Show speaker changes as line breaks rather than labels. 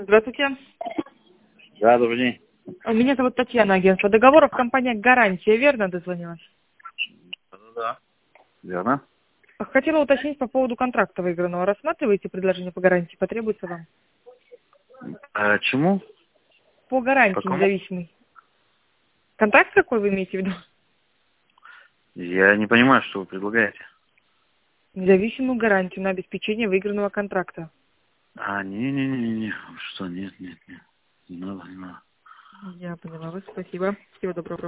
Здравствуйте.
Да, добрый день.
Меня зовут Татьяна, агентство договоров, компания «Гарантия». Верно дозвонилась?
Да. Верно.
Хотела уточнить по поводу контракта выигранного. Рассматриваете предложение по гарантии? Потребуется вам?
А чему?
По
По
гарантии
кому?
независимый. Контракт какой вы имеете в виду?
Я не понимаю, что вы предлагаете.
Независимую гарантию на обеспечение выигранного контракта.
А, не. Что, нет. Не надо.
Я поняла вас. Спасибо. Всего доброго.